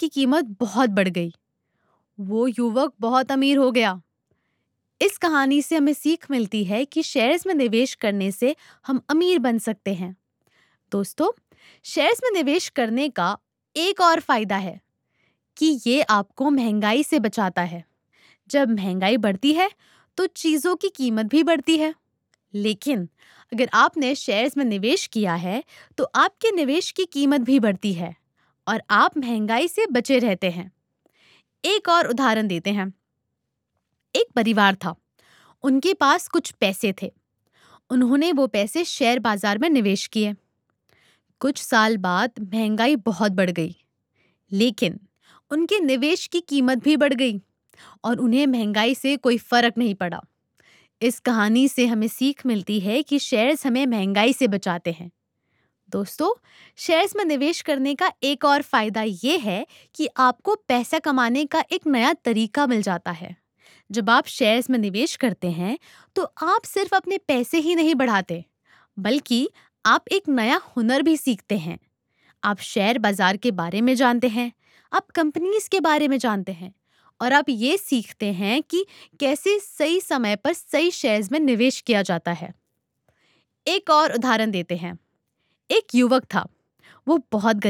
की कीमत बहुत बढ़ गई। वो युवक बहुत अमीर हो गया। इस कहानी से हमें सीख मिलती है कि शेयर्स में निवेश करने से हम अमीर बन सकते हैं। दोस्तों, शेयर्स में निवेश करने का एक और फायदा है कि ये आपको महंगाई से बचाता है। जब महंगाई बढ़ती है तो चीजों की कीमत भी बढ़ती है। लेकिन अगर आपने शेयर्स में निवेश किया है तो आपके निवेश की कीमत भी बढ़ती है और आप महंगाई से बचे रहते हैं। एक और उदाहरण देते हैं। एक परिवार था, उनके पास कुछ पैसे थे। उन्होंने वो पैसे शेयर बाजार में निवेश किए। कुछ साल बाद महंगाई बहुत बढ़ गई, लेकिन उनके निवेश की कीमत भी बढ़ गई और उन्हें महंगाई से कोई फर्क नहीं पड़ा। इस कहानी से हमें सीख मिलती है कि शेयर्स हमें महंगाई से बचाते हैं। दोस्तों, शेयर्स में निवेश करने का एक और फायदा ये है कि आपको पैसा कमाने का एक नया तरीका मिल जाता है। जब आप शेयर्स में निवेश करते हैं, तो आप सिर्फ अपने पैसे ही नहीं बढ़ाते, बल्कि आप एक नया हुनर भी सीखते हैं। आप शेयर बाजार के बारे में जानते हैं, आप कंपनीज के बारे में जानते हैं और आप ये सीखते हैं कि कैसे सही समय पर सही शेयर्स में निवेश किया जाता है। एक और उदाहरण देते हैं। एक युवक था, वो बहुत